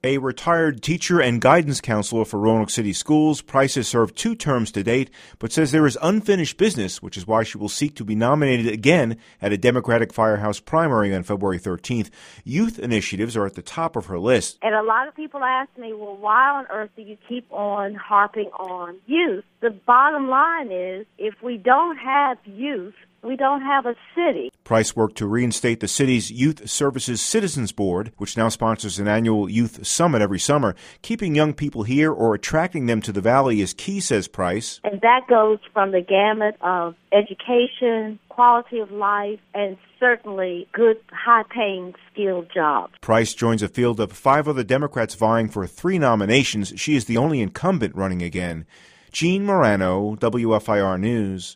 A retired teacher and guidance counselor for Roanoke City Schools, Price has served 2 terms to date, but says there is unfinished business, which is why she will seek to be nominated again at a Democratic firehouse primary on February 13th. Youth initiatives are at the top of her list. And a lot of people ask me, well, why on earth do you keep on harping on youth? The bottom line is, if we don't have youth, we don't have a city. Price worked to reinstate the city's Youth Services Citizens Board, which now sponsors an annual youth summit every summer. Keeping young people here or attracting them to the valley is key, says Price. And that goes from the gamut of education, quality of life, and certainly good, high-paying, skilled jobs. Price joins a field of 5 other Democrats vying for 3 nominations. She is the only incumbent running again. Gene Morano, WFIR News.